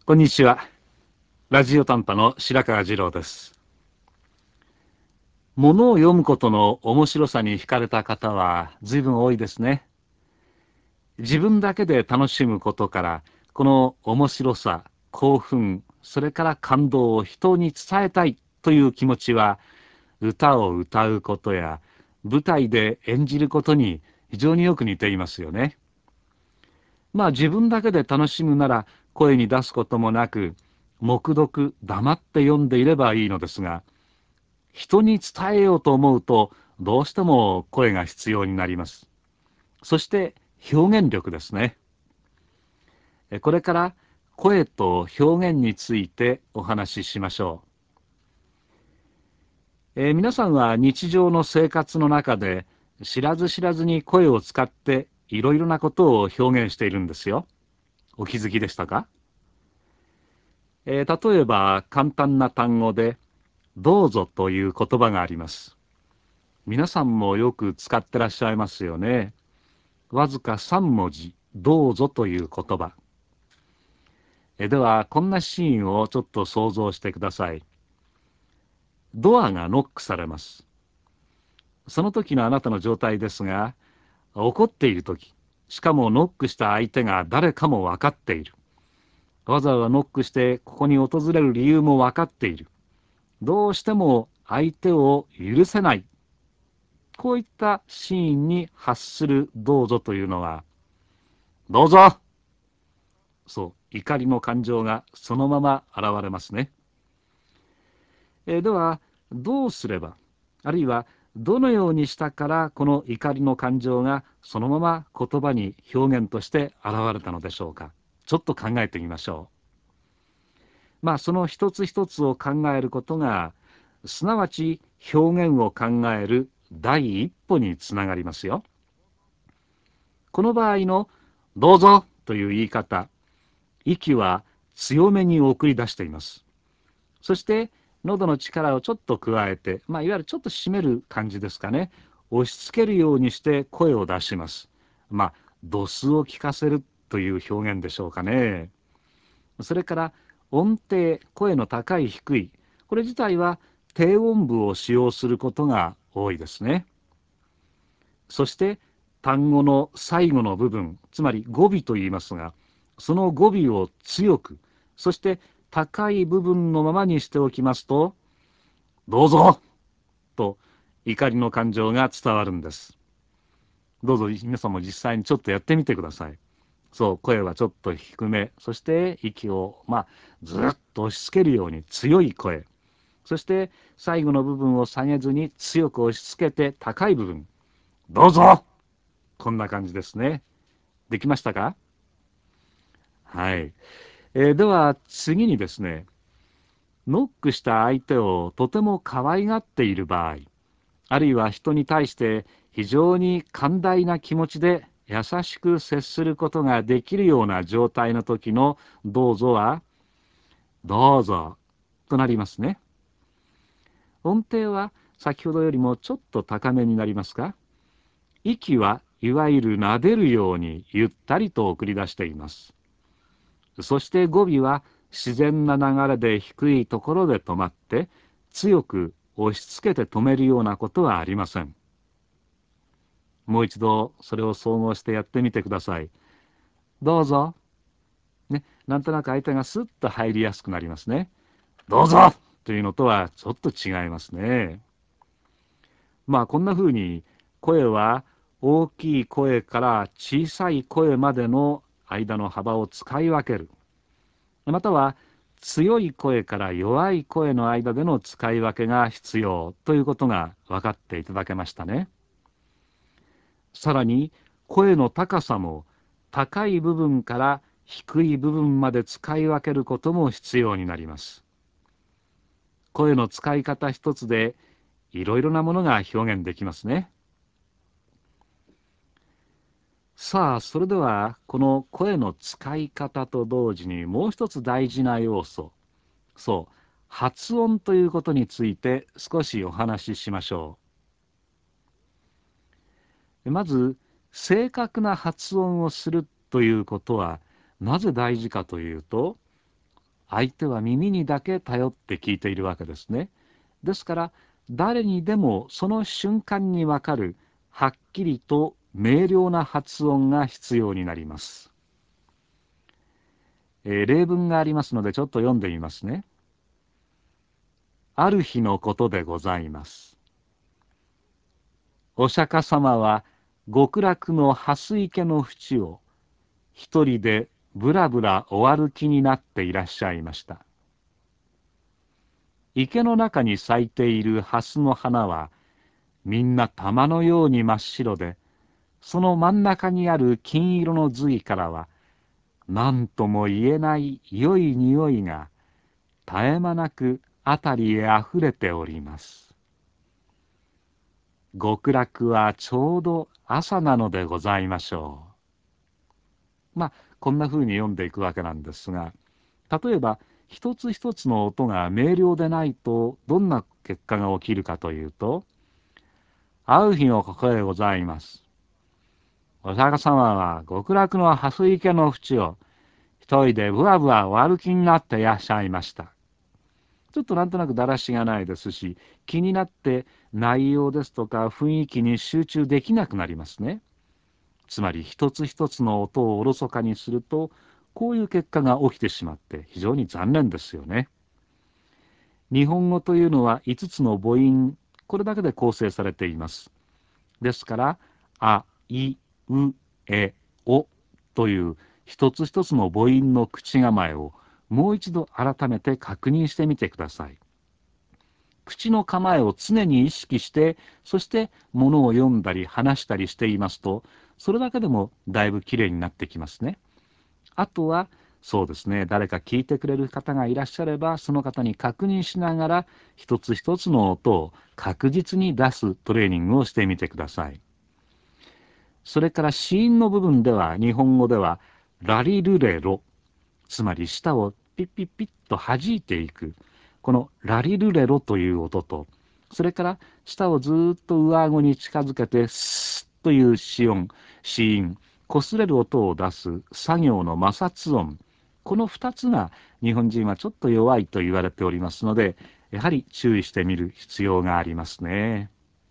こんにちは。ラジオ短波の白川次郎です。物を読むことの面白さに惹かれた方は随分多いですね。自分だけで楽しむことから、この面白さ、興奮、それから感動を人に伝えたいという気持ちは、歌を歌うことや舞台で演じることに非常によく似ていますよね。自分だけで楽しむなら声に出すこともなく、黙読、黙って読んでいればいいのですが、人に伝えようと思うとどうしても声が必要になります。そして表現力ですね。これから声と表現についてお話ししましょう。皆さんは日常の生活の中で知らず知らずに声を使っていろいろなことを表現しているんですよ。お気づきでしたか？例えば簡単な単語でどうぞという言葉があります。皆さんもよく使ってらっしゃいますよね。わずか3文字、どうぞという言葉。では、こんなシーンをちょっと想像してください。ドアがノックされます。その時のあなたの状態ですが、怒っている時、しかもノックした相手が誰かも分かっている。わざわざノックしてここに訪れる理由も分かっている。どうしても相手を許せない。こういったシーンに発するどうぞというのは、どうぞ、そう、怒りの感情がそのまま現れますね。では、どうすれば、あるいはどのようにしたからこの怒りの感情がそのまま言葉に表現として現れたのでしょうか。ちょっと考えてみましょう。その一つ一つを考えることが、すなわち表現を考える第一歩につながりますよ。この場合のどうぞという言い方、息は強めに送り出しています。そして喉の力をちょっと加えて、いわゆるちょっと締める感じですかね。押し付けるようにして声を出します。ドスを聞かせるという表現でしょうかね。それから音程、声の高い低い、これ自体は低音部を使用することが多いですね。そして単語の最後の部分、つまり語尾と言いますが、その語尾を強く、そして高い部分のままにしておきますと、どうぞと怒りの感情が伝わるんです。どうぞ皆さんも実際にちょっとやってみてください。そう、声はちょっと低め、そして息をずっと押し付けるように強い声、そして最後の部分を下げずに強く押し付けて高い部分、どうぞ、こんな感じですね。できましたか？はい。では次にですね、ノックした相手をとても可愛がっている場合、あるいは人に対して非常に寛大な気持ちで優しく接することができるような状態の時のどうぞは、どうぞとなりますね。音程は先ほどよりもちょっと高めになりますが、息はいわゆる撫でるようにゆったりと送り出しています。そして語尾は自然な流れで低いところで止まって、強く押し付けて止めるようなことはありません。もう一度それを総合してやってみてください。どうぞ。ね、なんとなく相手がスッと入りやすくなりますね。どうぞというのとはちょっと違いますね。こんな風に声は大きい声から小さい声までの間の幅を使い分ける。または強い声から弱い声の間での使い分けが必要ということが分かっていただけましたね。さらに声の高さも高い部分から低い部分まで使い分けることも必要になります。声の使い方一つでいろいろなものが表現できますね。さあ、それではこの声の使い方と同時にもう一つ大事な要素、そう、発音ということについて少しお話ししましょう。まず、正確な発音をするということはなぜ大事かというと、 相手は耳にだけ頼って聞いているわけですね。ですから誰にでもその瞬間にわかるはっきりと明瞭な発音が必要になります。例文がありますのでちょっと読んでみますね。ある日のことでございます。お釈迦様は極楽の蓮池の淵を一人でぶらぶらお歩きになっていらっしゃいました。池の中に咲いている蓮の花はみんな玉のように真っ白で、その真ん中にある金色の髄からは何とも言えない良い匂いが絶え間なくあたりへあふれております。極楽はちょうど朝なのでございましょう。こんな風に読んでいくわけなんですが、例えば一つ一つの音が明瞭でないとどんな結果が起きるかというと、会う日のここでございます。お釈迦様は極楽の蓮池の淵を一人でぶわぶわお歩きになっていらっしゃいました。ちょっとなんとなくだらしがないですし、気になって内容ですとか雰囲気に集中できなくなりますね。つまり一つ一つの音をおろそかにすると、こういう結果が起きてしまって非常に残念ですよね。日本語というのは5つの母音、これだけで構成されています。ですから、あ、い、う、え、おという一つ一つの母音の口構えをもう一度改めて確認してみてください。口の構えを常に意識して、そして物を読んだり話したりしていますと、それだけでもだいぶきれいになってきますね。あとは、そうですね、誰か聞いてくれる方がいらっしゃれば、その方に確認しながら、一つ一つの音を確実に出すトレーニングをしてみてください。それから子音の部分では、日本語では、ラリルレロ、つまり舌をピッピッピッと弾いていく、このラリルレロという音と、それから舌をずっと上顎に近づけて、スッという子音、子音、擦れる音を出す作業の摩擦音、この2つが日本人はちょっと弱いと言われておりますので、やはり注意してみる必要がありますね。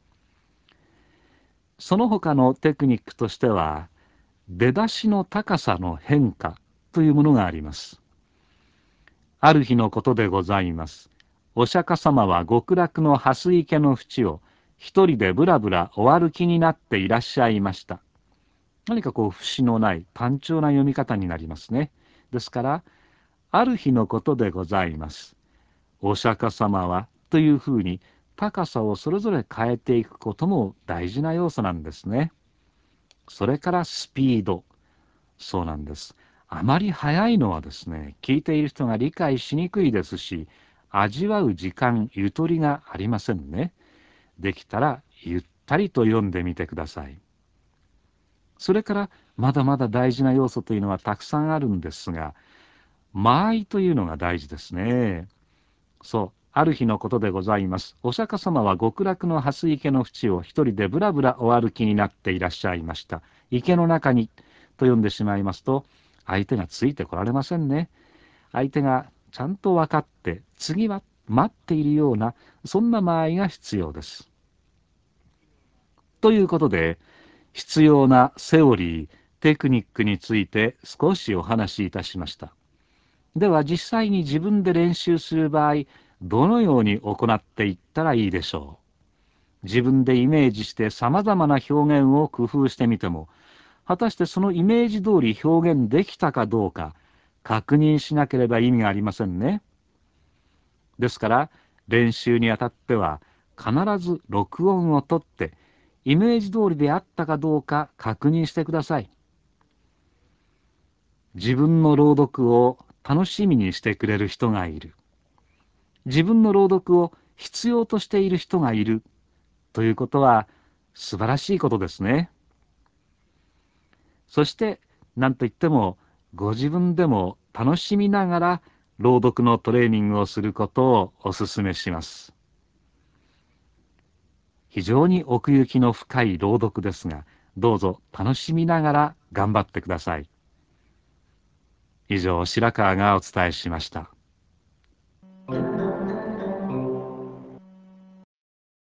その他のテクニックとしては、出だしの高さの変化というものがあります。ある日のことでございます。お釈迦様は極楽の蓮池の淵を一人でぶらぶらお歩きになっていらっしゃいました。何か節のない単調な読み方になりますね。ですから、ある日のことでございます。お釈迦様はというふうに高さをそれぞれ変えていくことも大事な要素なんですね。それからスピード。そうなんです。あまり速いのはですね、聞いている人が理解しにくいですし、味わう時間、ゆとりがありませんね。できたらゆったりと読んでみてください。それからまだまだ大事な要素というのはたくさんあるんですが、間合いというのが大事ですね。そう、ある日のことでございます。お釈迦様は極楽の蓮池の淵を一人でぶらぶらお歩きになっていらっしゃいました。池の中にと読んでしまいますと、相手がついてこられませんね。相手がちゃんと分かって、次は待っているような、そんな間合いが必要です。ということで、必要なセオリー、テクニックについて少しお話しいたしました。では実際に自分で練習する場合、どのように行っていったらいいでしょう。自分でイメージして様々な表現を工夫してみても、果たしてそのイメージ通り表現できたかどうか、確認しなければ意味がありませんね。ですから、練習にあたっては、必ず録音をとって、イメージ通りであったかどうか確認してください。自分の朗読を楽しみにしてくれる人がいる。自分の朗読を必要としている人がいるということは素晴らしいことですね。そして何といってもご自分でも楽しみながら朗読のトレーニングをすることをお勧めします。非常に奥行きの深い朗読ですが、どうぞ楽しみながら頑張ってください。以上、白川がお伝えしました。